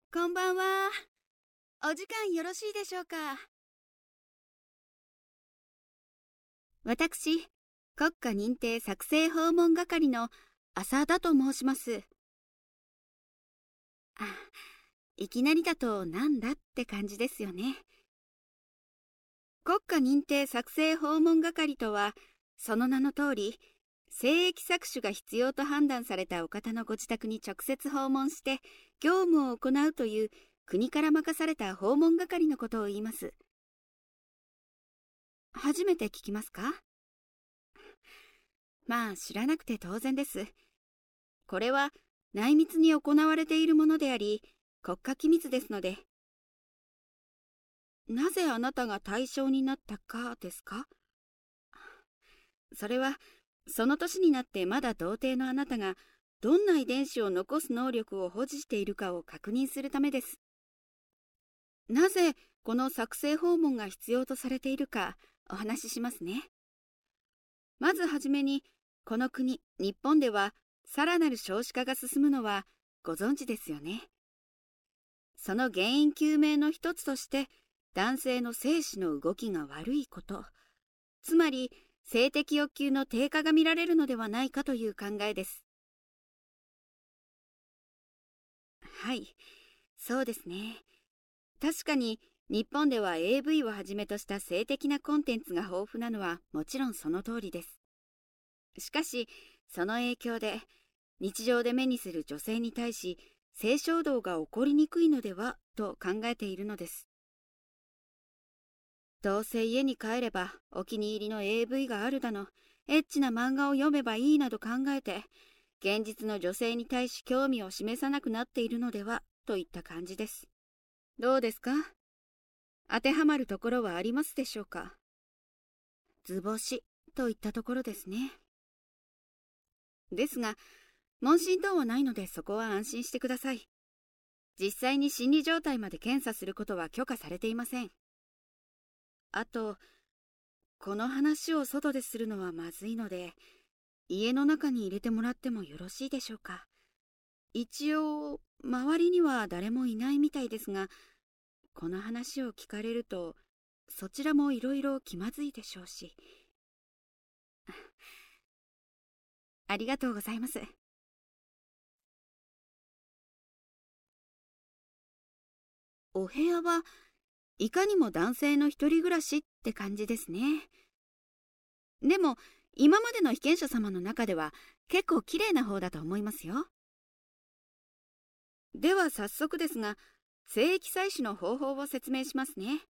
こんばんは。お時間よろしいでしょうか。私、国家認定作成訪問係の浅田と申します。あ、いきなりだとなんだって感じですよね。国家認定作成訪問係とは、その名の通り、精液搾取が必要と判断されたお方のご自宅に直接訪問して業務を行うという国から任された訪問係のことを言います。初めて聞きますか？まあ知らなくて当然です。これは内密に行われているものであり、国家機密ですので。なぜあなたが対象になったかですか？それは、その年になってまだ童貞のあなたがどんな遺伝子を残す能力を保持しているかを確認するためです。なぜこの作成訪問が必要とされているかお話ししますね。まずはじめに、この国、日本ではさらなる少子化が進むのはご存知ですよね。その原因究明の一つとして、男性の精子の動きが悪いこと、つまり性的欲求の低下が見られるのではないかという考えです。はい、そうですね。確かに日本では AV をはじめとした性的なコンテンツが豊富なのはもちろんその通りです。しかし、その影響で日常で目にする女性に対し性衝動が起こりにくいのではと考えているのです。どうせ家に帰ればお気に入りの AV があるだの、エッチな漫画を読めばいいなど考えて、現実の女性に対し興味を示さなくなっているのではといった感じです。どうですか？当てはまるところはありますでしょうか？図星といったところですね。ですが、問診等はないのでそこは安心してください。実際に心理状態まで検査することは許可されていません。あと、この話を外でするのはまずいので、家の中に入れてもらってもよろしいでしょうか。一応、周りには誰もいないみたいですが、この話を聞かれると、そちらもいろいろ気まずいでしょうし。ありがとうございます。お部屋はいかにも男性の一人暮らしって感じですね。でも、今までの被験者様の中では結構綺麗な方だと思いますよ。では早速ですが、精液採取の方法を説明しますね。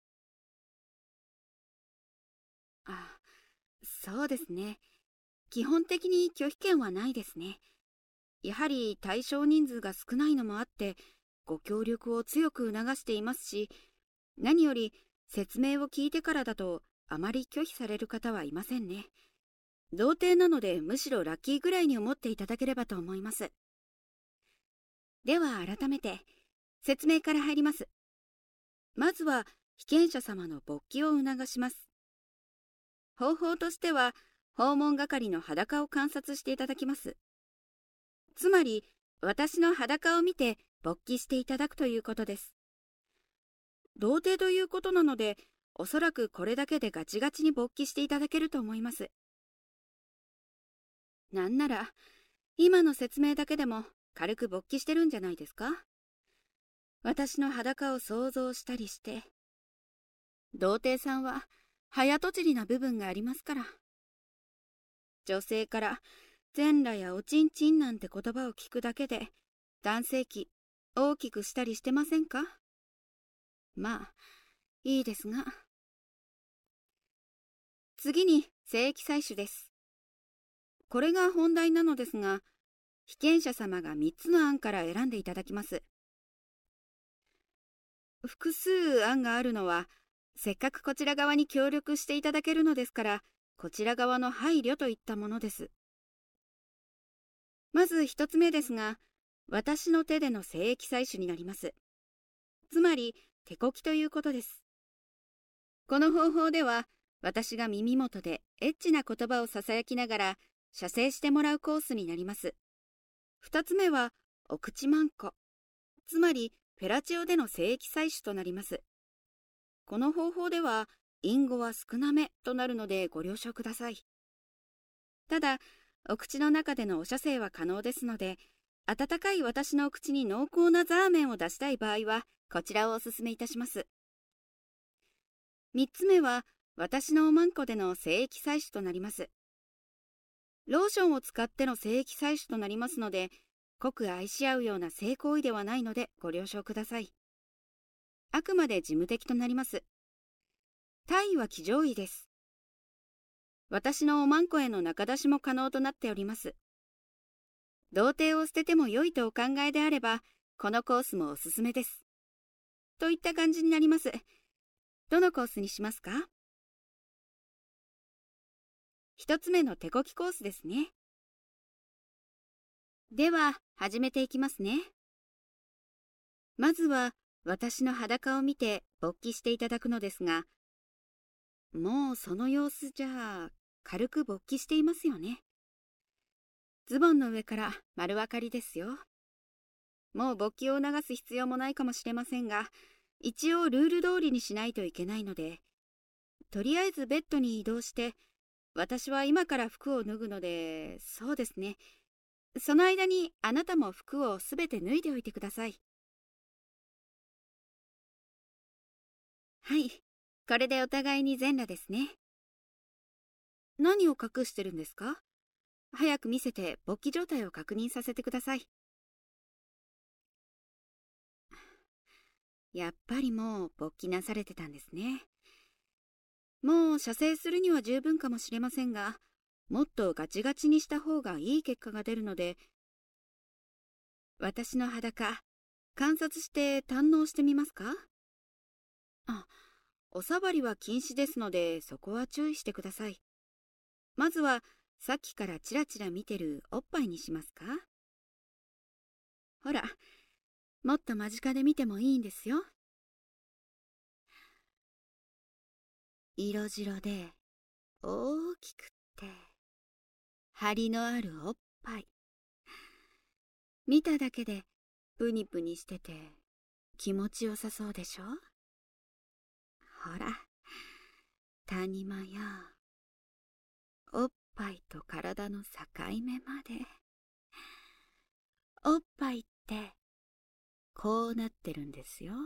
あ、そうですね。基本的に拒否権はないですね。やはり対象人数が少ないのもあって、ご協力を強く促していますし、何より説明を聞いてからだとあまり拒否される方はいませんね。童貞なのでむしろラッキーぐらいに思っていただければと思います。では改めて説明から入ります。まずは被験者様の勃起を促します。方法としては、訪問係の裸を観察していただきます。つまり、私の裸を見て勃起していただくということです。童貞ということなので、おそらくこれだけでガチガチに勃起していただけると思います。なんなら、今の説明だけでも軽く勃起してるんじゃないですか？私の裸を想像したりして。童貞さんは早とちりな部分がありますから。女性から全裸やおちんちんなんて言葉を聞くだけで男性器大きくしたりしてませんか？まあいいですが、次に精液採取です。これが本題なのですが、被験者様が3つの案から選んでいただきます。複数案があるのは、せっかくこちら側に協力していただけるのですから、こちら側の配慮といったものです。まず1つ目ですが、私の手での精液採取になります。つまり、手こきということです。この方法では、私が耳元でエッチな言葉をささやきながら、射精してもらうコースになります。2つ目は、お口まんこ。つまり、 フェラチオでの精液採取となります。この方法では、インゴは少なめとなるのでご了承ください。ただ、お口の中でのお射精は可能ですので、温かい私のお口に濃厚なザーメンを出したい場合は、こちらをお勧めいたします。3つ目は、私のおまんこでの精液採取となります。ローションを使っての精液採取となりますので、濃く愛し合うような性行為ではないのでご了承ください。あくまで事務的となります。体位は騎乗位です。私のおまんこへの中出しも可能となっております。童貞を捨てても良いとお考えであれば、このコースもおすすめです。といった感じになります。どのコースにしますか？一つ目の手こきコースですね。では、始めていきますね。まずは、私の裸を見て勃起していただくのですが、もうその様子じゃ、軽く勃起していますよね。ズボンの上から丸分かりですよ。もう勃起を促す必要もないかもしれませんが、一応ルール通りにしないといけないので、とりあえずベッドに移動して、私は今から服を脱ぐので、そうですね。その間にあなたも服をすべて脱いでおいてください。はい、これでお互いに全裸ですね。何を隠してるんですか？早く見せて勃起状態を確認させてください。やっぱりもう勃起なされてたんですね。もう射精するには十分かもしれませんが、もっとガチガチにした方がいい結果が出るので、私の裸、観察して堪能してみますか？あ、おさわりは禁止ですので、そこは注意してください。まずは、さっきからチラチラ見てるおっぱいにしますか？ほら、もっと間近で見てもいいんですよ。色白で、大きくって、張りのあるおっぱい。見ただけで、プニプニしてて、気持ちよさそうでしょ？ほら、谷間や、おっぱいと体の境目まで。おっぱいって、こうなってるんですよ。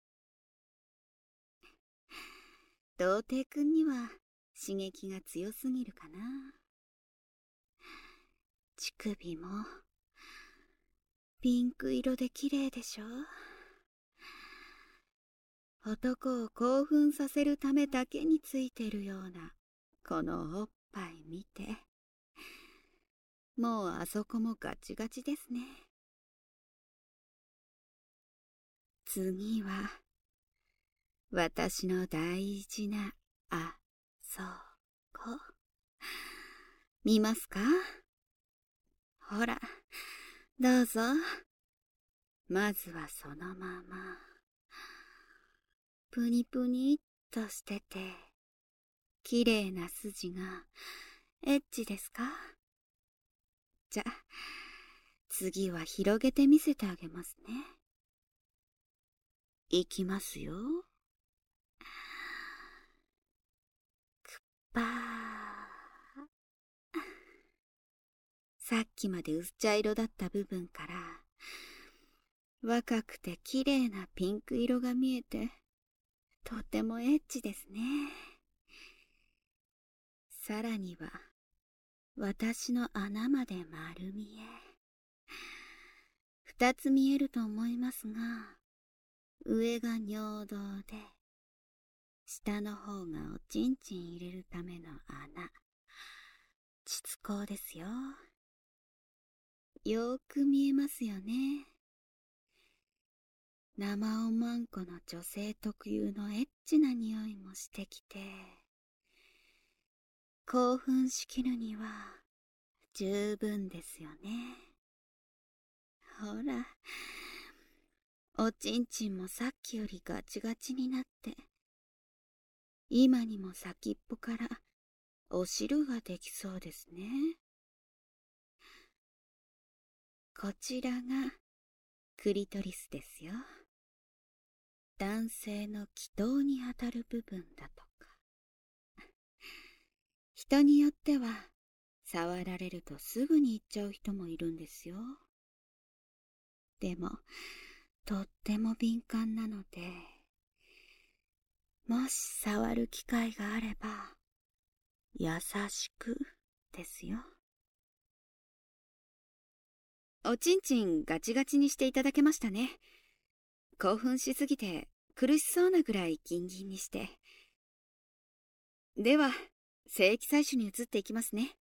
童貞くんには刺激が強すぎるかな。乳首もピンク色で綺麗でしょ。男を興奮させるためだけについてるようなこのおっぱい見て、もうあそこもガチガチですね。次は私の大事なあそこ見ますか？ほら、どうぞ。まずはそのままプニプニっとしてて綺麗な筋がエッチですか？じゃ、次は広げてみせてあげますね。いきますよ。くっばー。さっきまで薄茶色だった部分から若くて綺麗なピンク色が見えて、とてもエッチですね。さらには私の穴まで丸見え。二つ見えると思いますが、上が尿道で、下の方がおちんちん入れるための穴、膣口ですよ。よーく見えますよね。生おまんこの女性特有のエッチな匂いもしてきて、興奮しきるには十分ですよね。ほら、おちんちんもさっきよりガチガチになって、今にも先っぽからお汁ができそうですね。こちらがクリトリスですよ。 男性の気道にあたる部分だとか。人によっては触られるとすぐに行っちゃう人もいるんですよ。でもとっても敏感なので、もし触る機会があれば優しくですよ。おちんちんガチガチにしていただけましたね。興奮しすぎて苦しそうなぐらいギンギンにして。では精液採取に移っていきますね。